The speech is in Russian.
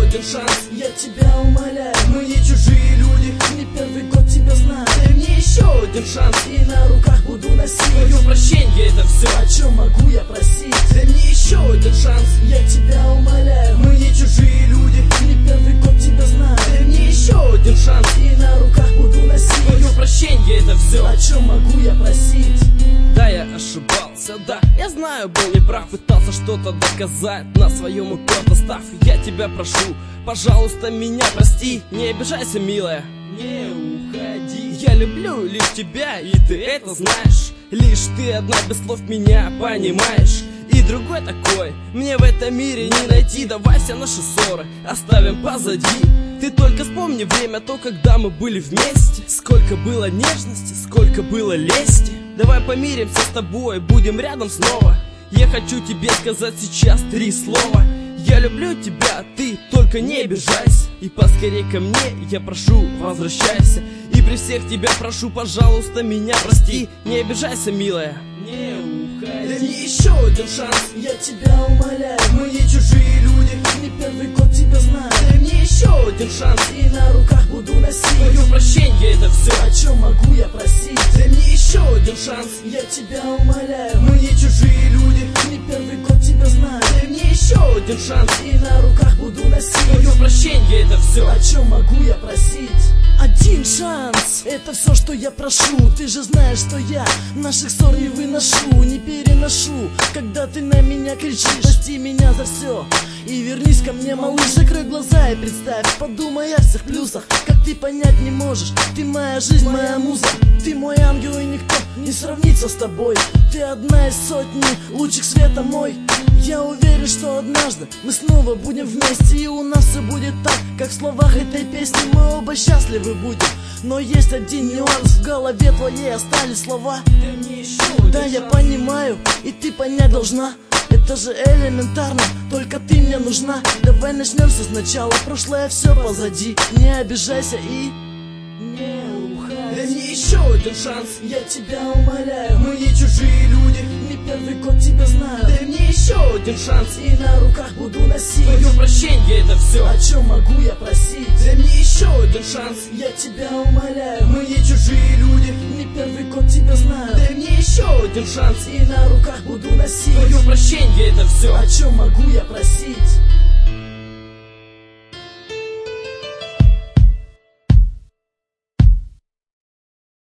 один шанс, я тебя умоляю. Мы не чужие люди, не первый год тебя знаю. Дай мне еще один шанс, и на руках буду носить. Твое прощение это все, о чем могу я просить. Дай мне еще один шанс, я тебя умоляю. Мы не чужие люди, не первый год тебя знаю. Дай мне еще один шанс, и на руках буду носить. Твое прощение это все, о чем могу я просить. Да, я ошибался, да, я знаю, был неправ. Пытался что-то доказать, на своем упорно став. Я тебя прошу, пожалуйста, меня прости. Не обижайся, милая, не уходи. Я люблю лишь тебя, и ты это знаешь. Лишь ты одна без слов меня понимаешь. И другой такой мне в этом мире не найти. Давай все наши ссоры оставим позади. Ты только вспомни время, то, когда мы были вместе. Сколько было нежности, сколько было лести. Давай помиримся с тобой, будем рядом снова. Я хочу тебе сказать сейчас 3 слова. Я люблю тебя, ты только не обижайся. И поскорей ко мне, я прошу, возвращайся. И при всех тебя прошу, пожалуйста, меня прости. Не обижайся, милая, не уходи. Дай мне еще один шанс, я тебя умоляю. Мы не чужие люди, не первый год тебя знаю. Дай мне еще один шанс, и на руках буду носить. Твое прощение это все, о чем могу я просить. Дай мне еще один шанс, я тебя умоляю. Мы не чужие люди, не первый год тебя знаю. Дай мне еще один шанс, и на руках буду носить. Твое прощение это все, о чем могу я просить. Один шанс, это все, что я прошу. Ты же знаешь, что я наших ссор не выношу, не переношу, когда ты на меня кричишь. Прости меня за все и вернись ко мне, малыш. Закрой глаза и представь, подумай о всех плюсах. Как ты понять не можешь, ты моя жизнь, моя муза. Ты мой ангел, и никто не сравнится с тобой. Ты одна из сотни лучик света мой. Я уверен, что однажды мы снова будем вместе, и у нас все будет так, как в словах этой песни. Мы оба счастливы будем, но есть один нюанс. В голове твоей остались слова. Да, я понимаю, и ты понять должна. Это же элементарно, только ты мне нужна. Давай начнем все сначала, прошлое все позади. Не обижайся и не уходи. Дай мне еще один шанс, я тебя умоляю. Мы не чужие люди, не первый год тебя знаю. Дай мне еще один шанс, и на руках буду носить. Твое прощение это все, о чем могу я просить. Дай мне еще один шанс, я тебя умоляю. Мы не чужие люди, не первый год тебя знаю. Дай мне еще один шанс, и на руках буду носить. Твое прощение это все, о чем могу я просить.